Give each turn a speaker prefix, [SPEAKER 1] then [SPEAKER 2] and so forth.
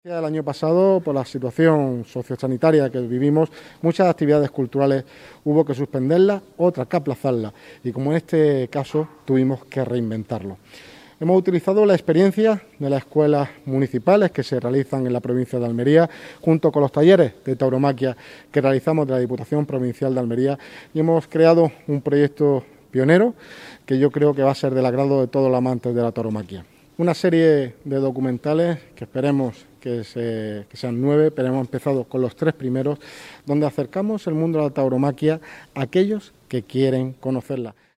[SPEAKER 1] El año pasado, por la situación sociosanitaria que vivimos, muchas actividades culturales hubo que suspenderlas, otras que aplazarlas, y como en este caso tuvimos que reinventarlo. Hemos utilizado la experiencia de las escuelas municipales que se realizan en la provincia de Almería, junto con los talleres de tauromaquia que realizamos de la Diputación Provincial de Almería, y hemos creado un proyecto pionero que yo creo que va a ser del agrado de todos los amantes de la tauromaquia. Una serie de documentales que esperemos que sean 9, pero hemos empezado con los 3 primeros, donde acercamos el mundo de la tauromaquia a aquellos que quieren conocerla.